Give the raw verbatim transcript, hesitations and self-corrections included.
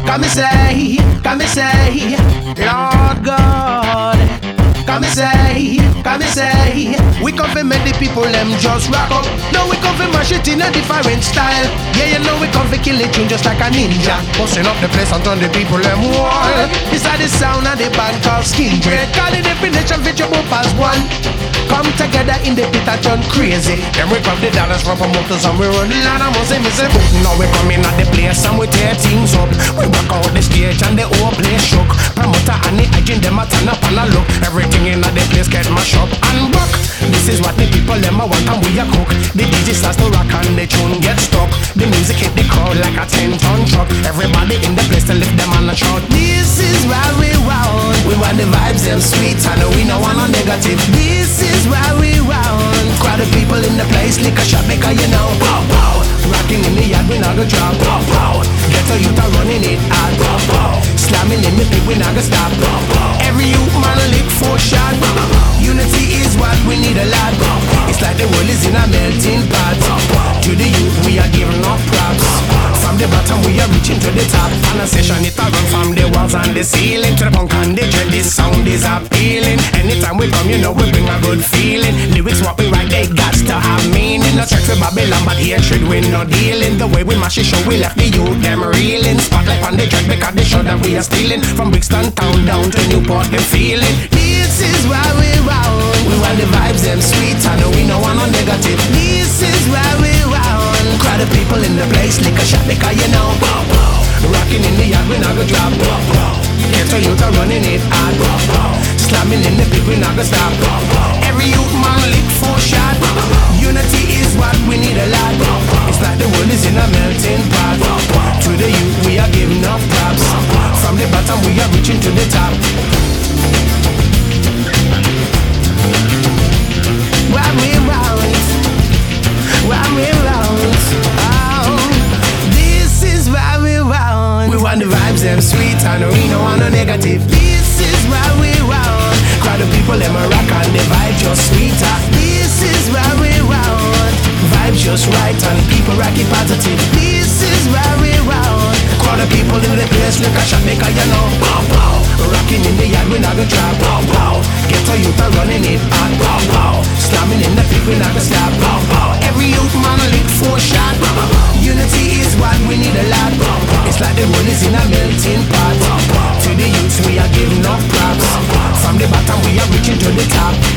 Come me say, come me say, Lord God. Come me say, come me say, we come to make the people them just rock up. No, we come to mash it in a different style. Yeah, you know we come to kill it tune just like a ninja. Busting up the place and turn the people them wall. This is the sound of the band called Skin Dread. Call the definition fit your both as one. Come together in the pit and turn crazy. Then we grab the dollars from promoters and we run the line and must say me say now we come in at the place and we tear things up. We rock out the stage and the whole place shook. Promoter and the agent them a turn up and a look. Everything in at the place get mashed up and buck. This is what the people them a want and we a cook. The D J starts to rock and the tune get stuck. The music hit the crowd like a ten ton truck. Everybody in the place to lift them on the shout. This is what we want. We want the vibes them sweet and we no want no negative. This is what we want. Crowd of people in the place, lick a shot maker you know. Pow pow. Rocking in the yard we not go drop. Pow pow. Get a youth a running it hard. Pow pow. Slamming in the pit we not go stop. Pow pow. Every youth man a lick four shot. Unity is what we need a lot. It's like the world is in a melting pot. To the youth we are giving up props. From the bottom we are reaching to the top. On a session it a run from the walls and the ceiling to the punk and the dread. This sound is appealing. Anytime we come you know we bring a good feeling. Lyrics what we write they got to have meaning. No check for Babylon but hatred we no dealing. The way we mash it show we left the youth them reeling. Spotlight on the dread because they show that we are stealing. From Brixton town down to Newport them feeling. This is what we want. We want the vibes them sweet and we no want no negative. This is what we want. Crowd of people in the place, lick a shot because you know. Bow, bow. Rocking in the yard we not go drop. Bow, bow. Get a youth a running it hard. Bow, bow. Slamming in the pit we not go stop. Bow, bow. Every youth man lick four shot. Unity is what we need a lot. It's like the world is in a melting pot. To the youth we are giving up props. From the bottom we are reaching to the top. What we want, what we want, oh, this is what we want. We want the vibes them sweet and we don't want no negative. This is what we want. Crowd of people them a rock and the vibe just sweeter. This is what we want. Vibes just right and people rock it positive. This is what we want. Crowd of people in the place look a shot maker you know. Pow pow. Rocking in the yard we not go drop. Pow pow. Get a youth a running it hard. Pow pow. Slamming in the pit we not go stop. Pow pow. Every youth man a lick four shot. Unity is what we need a lot. It's like the world is in a melting pot. To the youths we are giving up props. From the bottom we are reaching to the top.